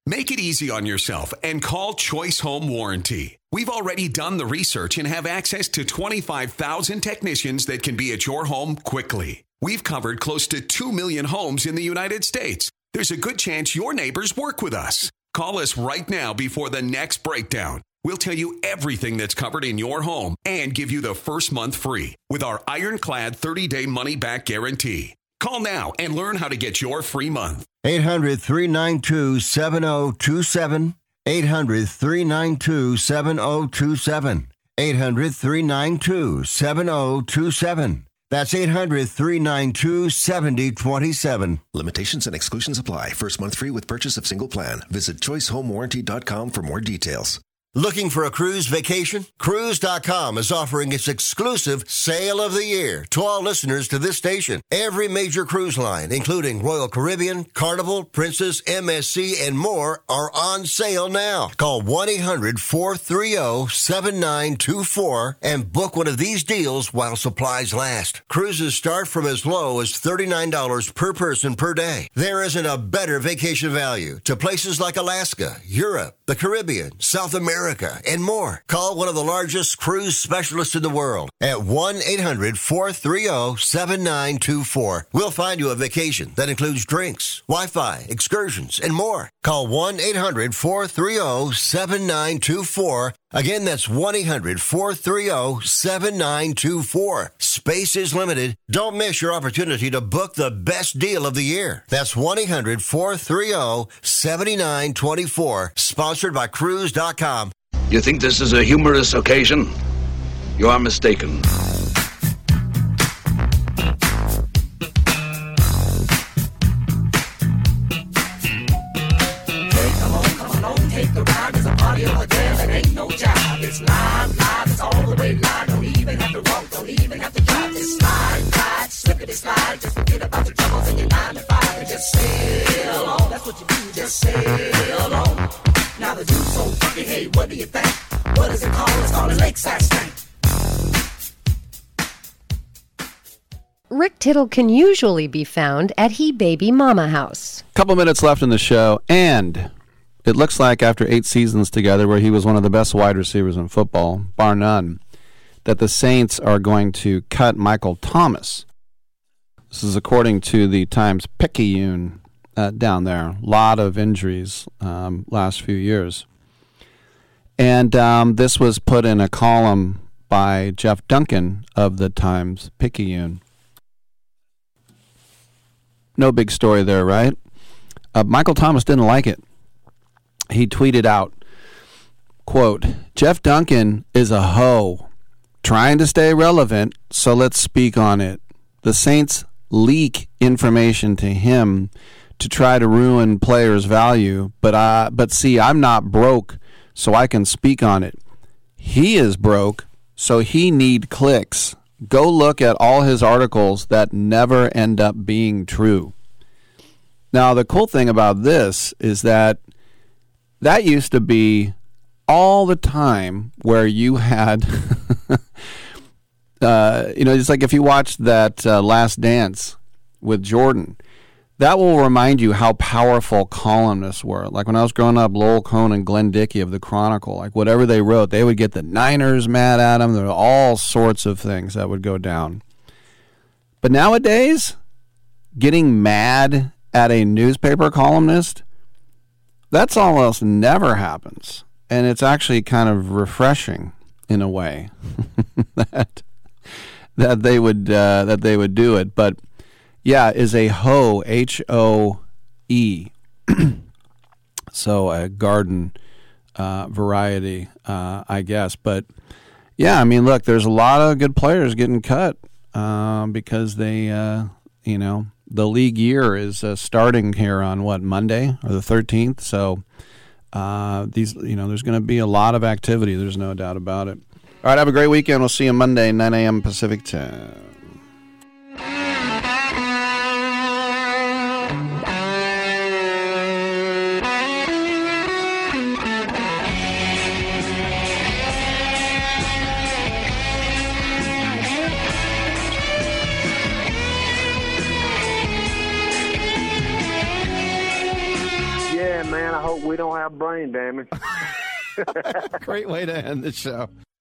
Make it easy on yourself and call Choice Home Warranty. We've already done the research and have access to twenty-five thousand technicians that can be at your home quickly. We've covered close to two million homes in the United States. There's a good chance your neighbors work with us. Call us right now before the next breakdown. We'll tell you everything that's covered in your home and give you the first month free with our ironclad thirty-day money-back guarantee. Call now and learn how to get your free month. eight hundred, three nine two, seven oh two seven. eight hundred, three nine two, seven oh two seven. eight hundred, three nine two, seven oh two seven. That's eight hundred, three nine two, seven oh two seven. Limitations and exclusions apply. First month free with purchase of single plan. Visit choice home warranty dot com for more details. Looking for a cruise vacation? Cruise dot com is offering its exclusive Sale of the Year to all listeners to this station. Every major cruise line, including Royal Caribbean, Carnival, Princess, M S C, and more, are on sale now. Call one eight hundred, four three zero, seven nine two four and book one of these deals while supplies last. Cruises start from as low as thirty-nine dollars per person per day. There isn't a better vacation value to places like Alaska, Europe, the Caribbean, South America, and more. Call one of the largest cruise specialists in the world at one eight hundred, four three zero, seven nine two four. We'll find you a vacation that includes drinks, Wi-Fi, excursions, and more. Call one eight hundred, four three zero, seven nine two four. Again, that's one eight hundred, four three zero, seven nine two four. Space is limited. Don't miss your opportunity to book the best deal of the year. That's one eight hundred, four three zero, seven nine two four. Sponsored by Cruise dot com. You think this is a humorous occasion? You are mistaken. It's live, live, it's all the way live. Don't even have to walk, don't even have to drive. Just slide, slide, slippity slide. Just forget about your troubles and your nine to five and just sail on. That's what you do, just sail on. Now the dude's so funky, hey, what do you think? What is it called? It's called a lakeside stank. Rick Tittle can usually be found at He Baby Mama House. Couple minutes left in the show, and it looks like after eight seasons together where he was one of the best wide receivers in football, bar none, that the Saints are going to cut Michael Thomas. This is according to the Times-Picayune uh, down there. A lot of injuries um, last few years. And um, this was put in a column by Jeff Duncan of the Times-Picayune. No big story there, right? Uh, Michael Thomas didn't like it. He tweeted out, quote, Jeff Duncan is a hoe, trying to stay relevant, so let's speak on it. The Saints leak information to him to try to ruin players' value, but I, but see, I'm not broke, so I can speak on it. He is broke, so he need clicks. Go look at all his articles that never end up being true. Now, the cool thing about this is that that used to be all the time where you had, uh, you know, it's like if you watched that uh, Last Dance with Jordan, that will remind you how powerful columnists were. Like when I was growing up, Lowell Cohn and Glenn Dickey of the Chronicle, like whatever they wrote, they would get the Niners mad at them. There were all sorts of things that would go down. But nowadays, getting mad at a newspaper columnist, that's almost never happens, and it's actually kind of refreshing in a way that that they would uh, that they would do it. But yeah, is a hoe, H O E, so a garden uh, variety, uh, I guess. But yeah, I mean, look, there's a lot of good players getting cut uh, because they, uh, you know. The league year is uh, starting here on what, Monday or the thirteenth. So uh, these, you know, there's going to be a lot of activity. There's no doubt about it. All right, have a great weekend. We'll see you Monday, nine a.m. Pacific time. man, I hope we don't have brain damage. Great way to end the show.